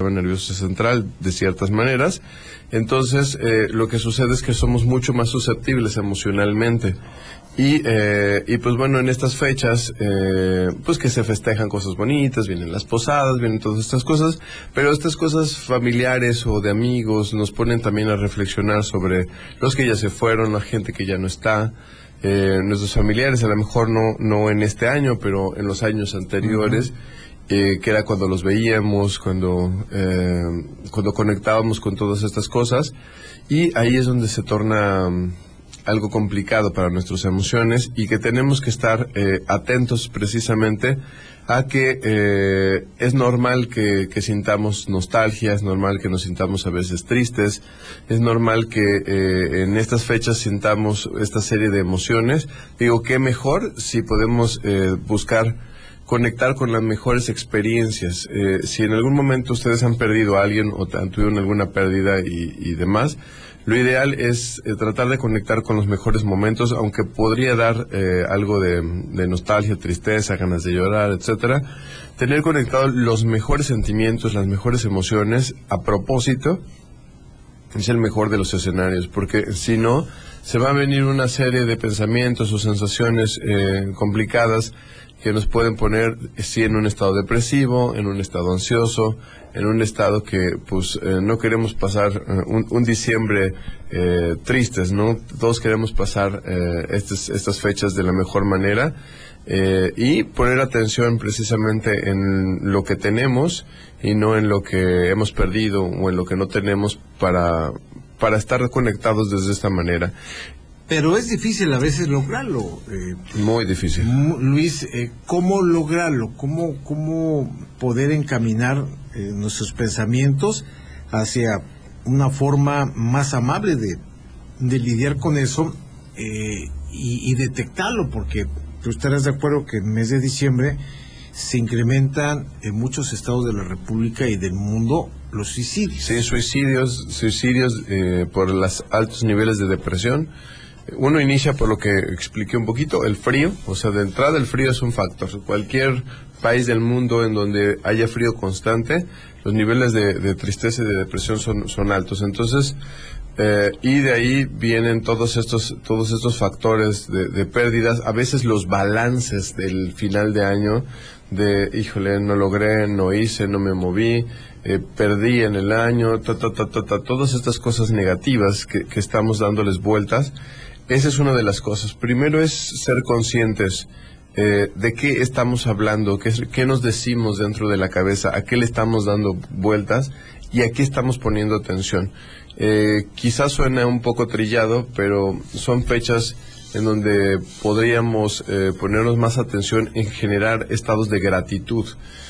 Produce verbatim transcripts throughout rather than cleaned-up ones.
nervioso central de ciertas maneras. Entonces eh, lo que sucede es que somos mucho más susceptibles emocionalmente y, eh, y pues bueno, en estas fechas eh, pues que se festejan cosas bonitas, vienen las posadas, vienen todas estas cosas, pero estas cosas familiares o de amigos nos ponen también a reflexionar sobre los que ya se fueron, la gente que ya no está. Eh, nuestros familiares, a lo mejor no, no en este año, pero en los años anteriores, uh-huh. Eh, que era cuando los veíamos, cuando, eh, cuando conectábamos con todas estas cosas, y ahí es donde se torna um, algo complicado para nuestras emociones y que tenemos que estar eh, atentos precisamente a que eh, es normal que, que sintamos nostalgia, es normal que nos sintamos a veces tristes, es normal que eh, en estas fechas sintamos esta serie de emociones. Digo, qué mejor si podemos eh, buscar conectar con las mejores experiencias. Eh, si en algún momento ustedes han perdido a alguien o tuvieron alguna pérdida y, y demás, lo ideal es eh, tratar de conectar con los mejores momentos, aunque podría dar eh, algo de, de nostalgia, tristeza, ganas de llorar, etcétera. Tener conectados los mejores sentimientos, las mejores emociones, a propósito, es el mejor de los escenarios, porque si no, se va a venir una serie de pensamientos o sensaciones eh, complicadas que nos pueden poner, sí, en un estado depresivo, en un estado ansioso, en un estado que, pues, eh, no queremos pasar eh, un, un diciembre eh, tristes, ¿no? Todos queremos pasar eh, estas, estas fechas de la mejor manera eh, y poner atención precisamente en lo que tenemos y no en lo que hemos perdido o en lo que no tenemos para, para estar conectados desde esta manera. Pero es difícil a veces lograrlo. Eh, Muy difícil. Luis, eh, ¿cómo lograrlo? ¿Cómo, cómo poder encaminar eh, nuestros pensamientos hacia una forma más amable de, de lidiar con eso eh, y, y detectarlo? Porque tú estarás de acuerdo que en el mes de diciembre se incrementan en muchos estados de la República y del mundo los suicidios. Sí, suicidios, suicidios eh, por los altos niveles de depresión. Uno inicia por lo que expliqué un poquito, el frío, o sea, de entrada el frío es un factor. Cualquier país del mundo en donde haya frío constante, los niveles de, de tristeza y de depresión son, son altos. Entonces, eh, y de ahí vienen todos estos, todos estos factores de, de pérdidas, a veces los balances del final de año, de, híjole, no logré, no hice, no me moví, eh, perdí en el año, ta, ta, ta, ta, ta, todas estas cosas negativas que, que estamos dándoles vueltas. Esa es una de las cosas. Primero es ser conscientes eh, de qué estamos hablando, qué, qué nos decimos dentro de la cabeza, a qué le estamos dando vueltas y a qué estamos poniendo atención. Eh, quizás suena un poco trillado, pero son fechas en donde podríamos eh, ponernos más atención en generar estados de gratitud.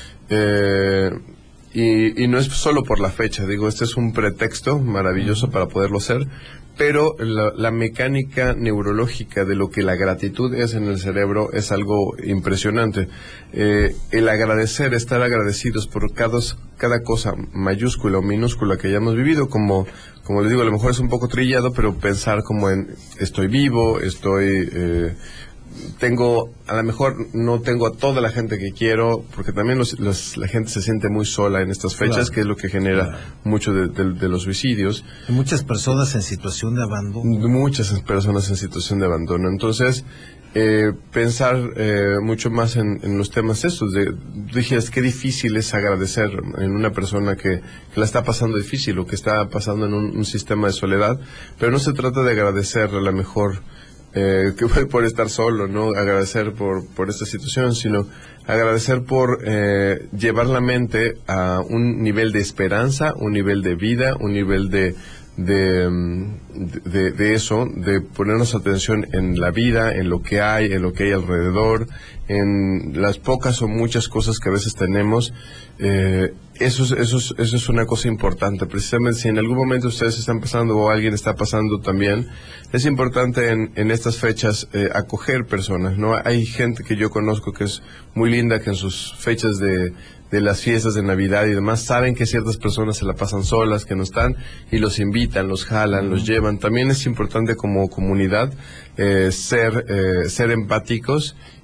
Eh, y, y no es solo por la fecha, digo, este es un pretexto maravilloso para poderlo hacer, pero la, la mecánica neurológica de lo que la gratitud es en el cerebro es algo impresionante. Eh, el agradecer, estar agradecidos por cada, cada cosa mayúscula o minúscula que hayamos vivido, como, como les digo, a lo mejor es un poco trillado, pero pensar como en estoy vivo, estoy... Eh, tengo, a lo mejor no tengo a toda la gente que quiero, porque también los, los, la gente se siente muy sola en estas fechas, claro, que es lo que genera claro. mucho de, de, de los suicidios. Hay muchas personas en situación de abandono. Muchas personas en situación de abandono. Entonces, eh, pensar eh, mucho más en, en los temas estos. De, dije, es que difícil es agradecer en una persona que, que la está pasando difícil o que está pasando en un, un sistema de soledad, pero no se trata de agradecer a la mejor... Eh, que fue por estar solo, no agradecer por, por esta situación, sino agradecer por eh, llevar la mente a un nivel de esperanza, un nivel de vida, un nivel de de, de, de eso, de ponernos atención en la vida, en lo que hay, en lo que hay alrededor, en las pocas o muchas cosas que a veces tenemos. Eh, eso, es, eso, es, eso es una cosa importante. Precisamente si en algún momento ustedes están pasando o alguien está pasando también, es importante en, en estas fechas eh, acoger personas, ¿no? Hay gente que yo conozco que es muy linda, que en sus fechas de de las fiestas de Navidad y demás, saben que ciertas personas se la pasan solas, que no están, y los invitan, los jalan, los llevan. También es importante como comunidad eh, ser, eh, ser empáticos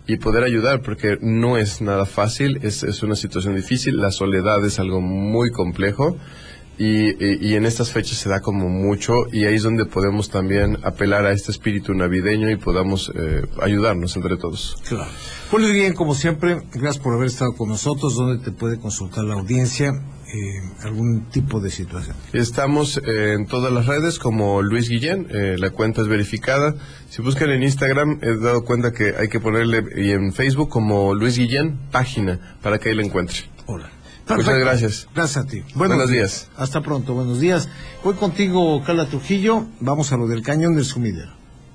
y poder ayudar, porque no es nada fácil, es, es una situación difícil, la soledad es algo muy complejo. Y, y, y en estas fechas se da como mucho, y ahí es donde podemos también apelar a este espíritu navideño y podamos eh, ayudarnos entre todos. Claro. Pues muy bien, como siempre, gracias por haber estado con nosotros. ¿Dónde te puede consultar la audiencia eh, algún tipo de situación? Estamos eh, en todas las redes como Luis Guillén, eh, la cuenta es verificada. Si buscan en Instagram, he dado cuenta que hay que ponerle, y en Facebook como Luis Guillén, página, para que ahí la encuentre. Hola. Perfecto. Muchas gracias. Gracias a ti. Buenos, Buenos días. días. Hasta pronto, buenos días. Voy contigo, Carla Trujillo. Vamos a lo del cañón del sumidero.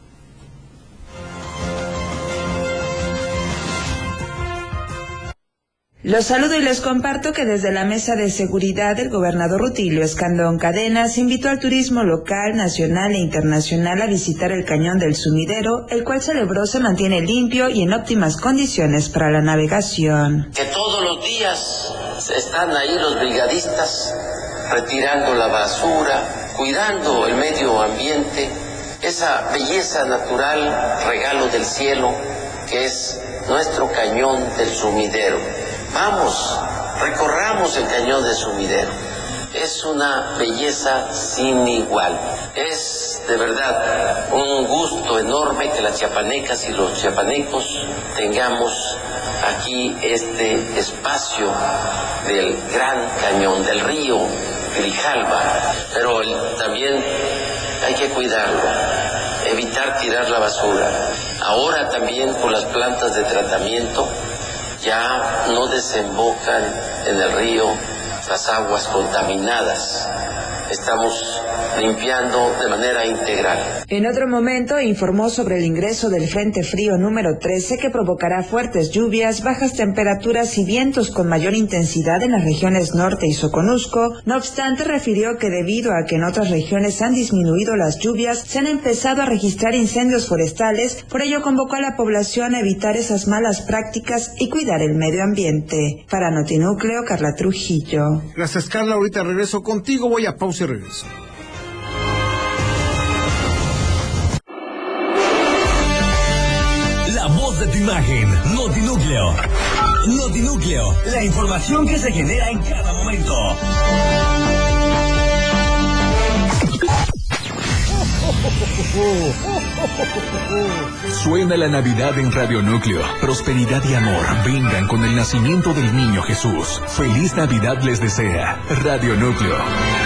Los saludo y les comparto que desde la Mesa de Seguridad el gobernador Rutilio Escandón Cadenas invitó al turismo local, nacional e internacional a visitar el Cañón del Sumidero, el cual celebró se mantiene limpio y en óptimas condiciones para la navegación. Que todos los días están ahí los brigadistas retirando la basura, cuidando el medio ambiente, esa belleza natural, regalo del cielo, que es nuestro Cañón del Sumidero. Vamos, recorramos el Cañón del Sumidero. Es una belleza sin igual. Es de verdad un gusto enorme que las chiapanecas y los chiapanecos tengamos aquí este espacio del gran cañón, del río Grijalva. Pero el, también hay que cuidarlo, evitar tirar la basura. Ahora también con las plantas de tratamiento ya no desembocan en el río las aguas contaminadas. Estamos limpiando de manera integral. En otro momento informó sobre el ingreso del Frente Frío número trece que provocará fuertes lluvias, bajas temperaturas y vientos con mayor intensidad en las regiones norte y Soconusco. No obstante, refirió que debido a que en otras regiones han disminuido las lluvias, se han empezado a registrar incendios forestales, por ello convocó a la población a evitar esas malas prácticas y cuidar el medio ambiente. Para Notinúcleo, Carla Trujillo. Gracias, Carla. Ahorita regreso contigo, voy a pausa y regreso. La voz de tu imagen, Notinúcleo. Notinúcleo, la información que se genera en cada momento. Suena la Navidad en Radio Núcleo. Prosperidad y amor vengan con el nacimiento del niño Jesús. Feliz Navidad les desea Radio Núcleo.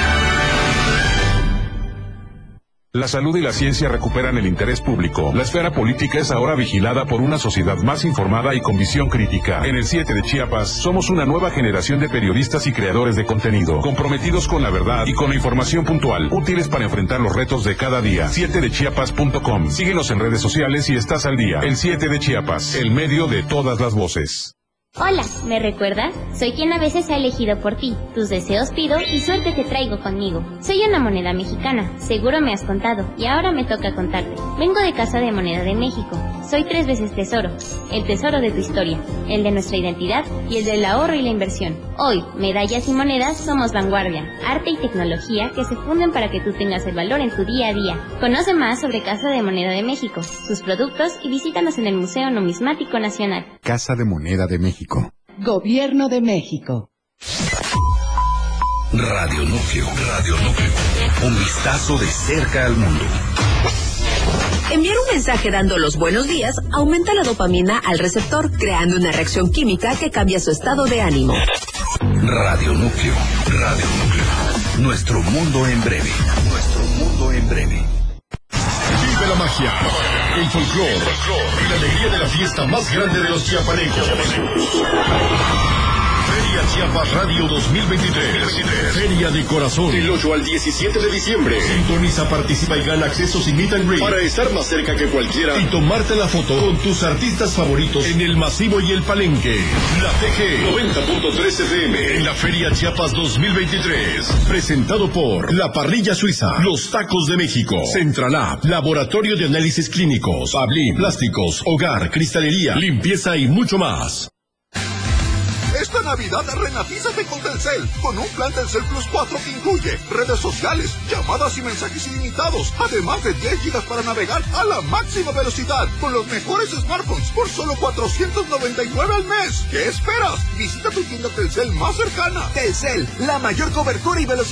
La salud y la ciencia recuperan el interés público. La esfera política es ahora vigilada por una sociedad más informada y con visión crítica. En el siete de Chiapas, somos una nueva generación de periodistas y creadores de contenido, comprometidos con la verdad y con la información puntual, útiles para enfrentar los retos de cada día. siete de chiapas punto com. Síguenos en redes sociales y estás al día. El siete de Chiapas, el medio de todas las voces. Hola, ¿me recuerdas? Soy quien a veces ha elegido por ti. Tus deseos pido y suerte te traigo conmigo. Soy una moneda mexicana, seguro me has contado, y ahora me toca contarte. Vengo de Casa de Moneda de México. Soy tres veces tesoro. El tesoro de tu historia, el de nuestra identidad y el del ahorro y la inversión. Hoy, medallas y monedas somos vanguardia, arte y tecnología que se funden para que tú tengas el valor en tu día a día. Conoce más sobre Casa de Moneda de México, sus productos y visítanos en el Museo Numismático Nacional. Casa de Moneda de México. Gobierno de México. Radio Núcleo, Radio Núcleo. Un vistazo de cerca al mundo. Enviar un mensaje dando los buenos días aumenta la dopamina al receptor, creando una reacción química que cambia su estado de ánimo. Radio Núcleo, Radio Núcleo. Nuestro mundo en breve. Nuestro mundo en breve. Vive la magia, el folclore y la alegría de la fiesta más grande de los chiapanecos. Feria Chiapas Radio dos mil veintitrés. Feria de Corazón. Del ocho al diecisiete de diciembre. Sintoniza, participa y gana accesos y meet and greet para estar más cerca que cualquiera y tomarte la foto con tus artistas favoritos en el Masivo y el Palenque. La T G noventa punto tres F M en la Feria Chiapas dos mil veintitrés. Presentado por La Parrilla Suiza, Los Tacos de México, Centralab, Laboratorio de Análisis Clínicos, Pablín, Plásticos, Hogar, Cristalería, Limpieza y mucho más. Esta Navidad renatízate con Telcel, con un plan Telcel Plus cuatro que incluye redes sociales, llamadas y mensajes ilimitados, además de diez gigas para navegar a la máxima velocidad, con los mejores smartphones por solo cuatrocientos noventa y nueve al mes. ¿Qué esperas? Visita tu tienda Telcel más cercana. Telcel, la mayor cobertura y velocidad